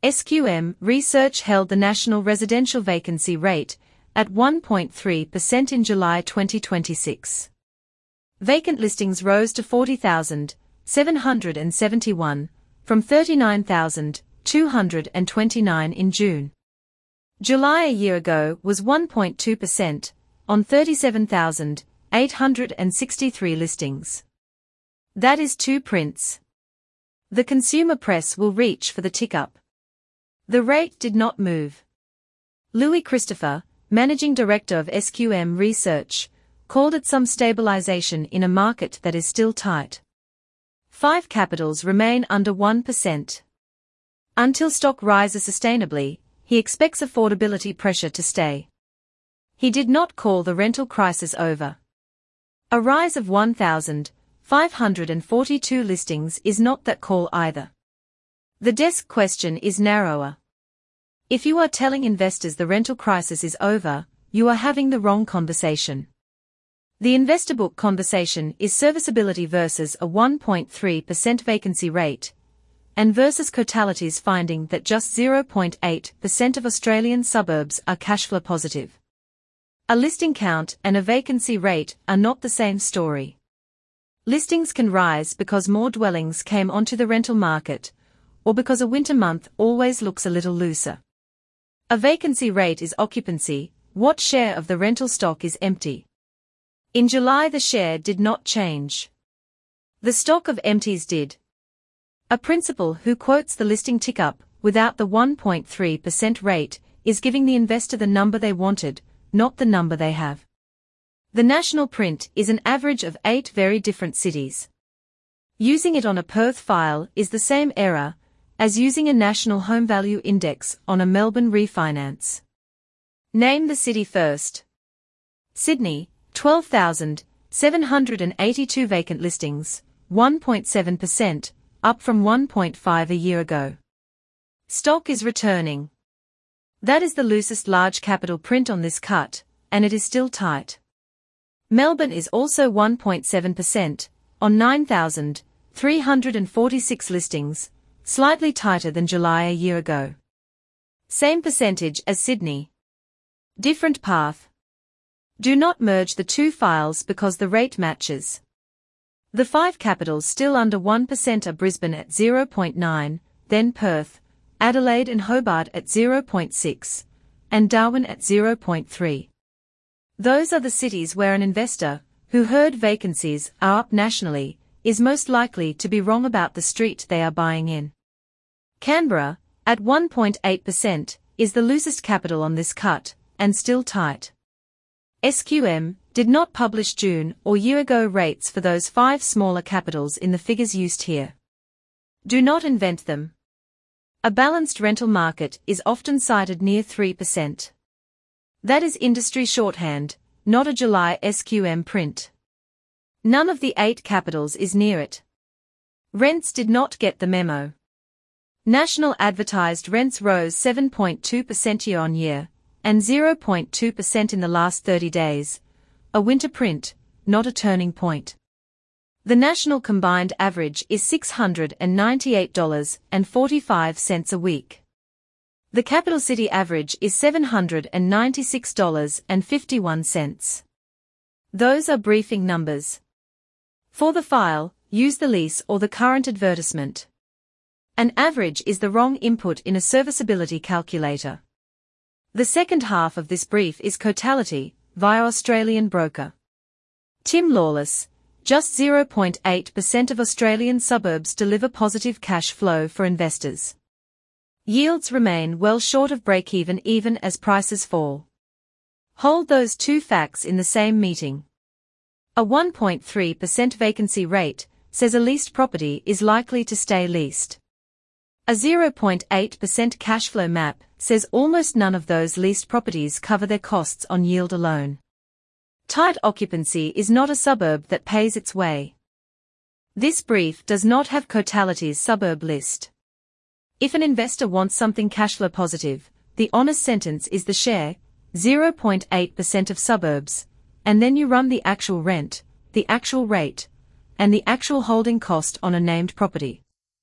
SQM Research held the national residential vacancy rate at 1.3% in July 2026. Vacant listings rose to 40,771, from 39,229 in June. July a year ago was 1.2%, on 37,863 listings. That is 2 prints. The consumer press will reach for the tick-up. The rate did not move. Louis Christopher, managing director of SQM Research, called it some stabilization in a market that is still tight. 5 capitals remain under 1%. Until stock rises sustainably, he expects affordability pressure to stay. He did not call the rental crisis over. A rise of 1,542 listings is not that call either. The desk question is narrower. If you are telling investors the rental crisis is over, you are having the wrong conversation. The investor book conversation is serviceability versus a 1.3% vacancy rate, and versus Cotalty's finding that just 0.8% of Australian suburbs are cash flow positive. A listing count and a vacancy rate are not the same story. Listings can rise because more dwellings came onto the rental market, or because a winter month always looks a little looser. A vacancy rate is occupancy, what share of the rental stock is empty. In July the share did not change. The stock of empties did. A principal who quotes the listing tick-up without the 1.3% rate is giving the investor the number they wanted, not the number they have. The national print is an average of 8 very different cities. Using it on a Perth file is the same error as using a national home value index on a Melbourne refinance. Name the city first. Sydney, 12,782 vacant listings, 1.7%, up from 1.5 a year ago. Stock is returning. That is the loosest large capital print on this cut, and it is still tight. Melbourne is also 1.7%, on 9,346 listings, slightly tighter than July a year ago. Same percentage as Sydney. Different path. Do not merge the 2 files because the rate matches. The 5 capitals still under 1% are Brisbane at 0.9, then Perth, Adelaide and Hobart at 0.6, and Darwin at 0.3. Those are the cities where an investor, who heard vacancies are up nationally, is most likely to be wrong about the street they are buying in. Canberra, at 1.8%, is the loosest capital on this cut, and still tight. SQM did not publish June or year-ago rates for those 5 smaller capitals in the figures used here. Do not invent them. A balanced rental market is often cited near 3%. That is industry shorthand, not a July SQM print. None of the 8 capitals is near it. Rents did not get the memo. National advertised rents rose 7.2% year-on-year, and 0.2% in the last 30 days, a winter print, not a turning point. The national combined average is $698.45 a week. The capital city average is $796.51. Those are briefing numbers. For the file, use the lease or the current advertisement. An average is the wrong input in a serviceability calculator. The second half of this brief is Cotalty, via Australian broker. Tim Lawless, just 0.8% of Australian suburbs deliver positive cash flow for investors. Yields remain well short of break-even even as prices fall. Hold those 2 facts in the same meeting. A 1.3% vacancy rate says a leased property is likely to stay leased. A 0.8% cash flow map says almost none of those leased properties cover their costs on yield alone. Tight occupancy is not a suburb that pays its way. This brief does not have Cotalty's suburb list. If an investor wants something cash flow positive, the honest sentence is the share, 0.8% of suburbs, and then you run the actual rent, the actual rate, and the actual holding cost on a named property.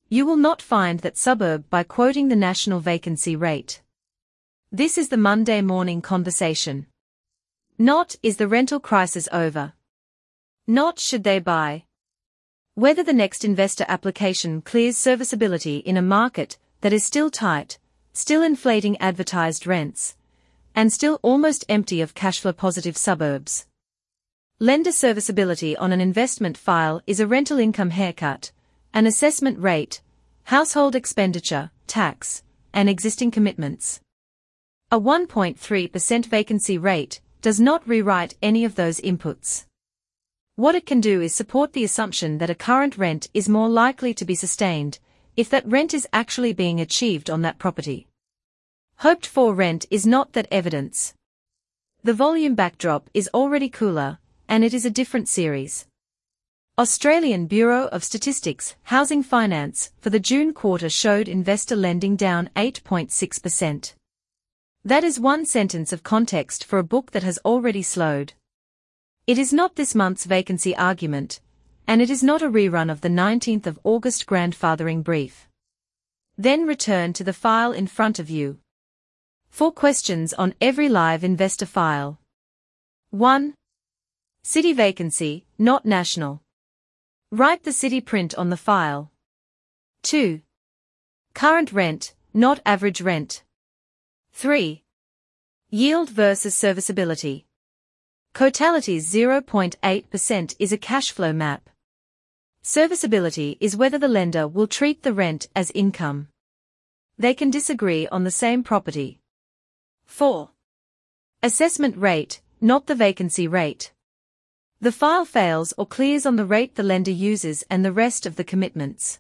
You will not find that suburb by quoting the national vacancy rate. This is the Monday morning conversation. Not, is the rental crisis over? Not, should they buy? Whether the next investor application clears serviceability in a market that is still tight, still inflating advertised rents, and still almost empty of cashflow positive suburbs. Lender serviceability on an investment file is a rental income haircut, an assessment rate, household expenditure, tax, and existing commitments. A 1.3% vacancy rate does not rewrite any of those inputs. What it can do is support the assumption that a current rent is more likely to be sustained if that rent is actually being achieved on that property. Hoped for rent is not that evidence. The volume backdrop is already cooler, and it is a different series. Australian Bureau of Statistics Housing Finance for the June quarter showed investor lending down 8.6%. That is one sentence of context for a book that has already slowed. It is not this month's vacancy argument, and it is not a rerun of the 19th of August grandfathering brief. Then return to the file in front of you. 4 questions on every live investor file. 1. City vacancy, not national. Write the city print on the file. 2. Current rent, not average rent. 3. Yield versus serviceability. Cotality's 0.8% is a cash flow map. Serviceability is whether the lender will treat the rent as income. They can disagree on the same property. 4. Assessment rate, not the vacancy rate. The file fails or clears on the rate the lender uses and the rest of the commitments.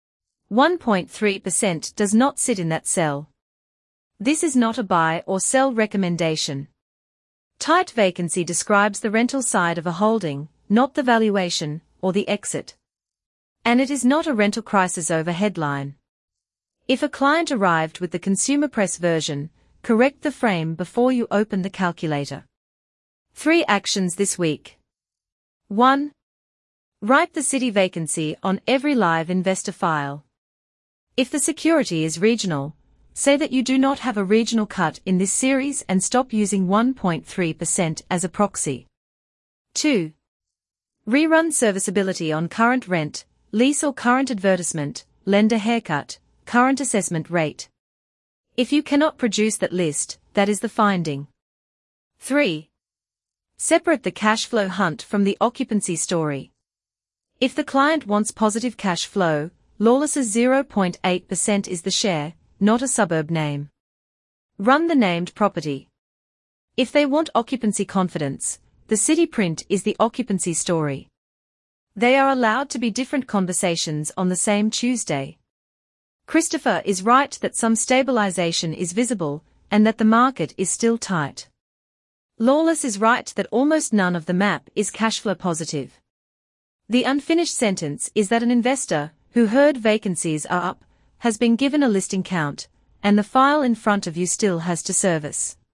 1.3% does not sit in that cell. This is not a buy or sell recommendation. Tight vacancy describes the rental side of a holding, not the valuation or the exit. And it is not a rental crisis over headline. If a client arrived with the Consumer Press version, correct the frame before you open the calculator. 3 actions this week. 1. Write the city vacancy on every live investor file. If the security is regional, say that you do not have a regional cut in this series and stop using 1.3% as a proxy. 2. Rerun serviceability on current rent, lease or current advertisement, lender haircut, current assessment rate. If you cannot produce that list, that is the finding. 3. Separate the cash flow hunt from the occupancy story. If the client wants positive cash flow, Lawless's 0.8% is the share, not a suburb name. Run the named property. If they want occupancy confidence, the city print is the occupancy story. They are allowed to be different conversations on the same Tuesday. Christopher is right that some stabilization is visible, and that the market is still tight. Lawless is right that almost none of the map is cashflow positive. The unfinished sentence is that an investor, who heard vacancies are up, has been given a listing count, and the file in front of you still has to service.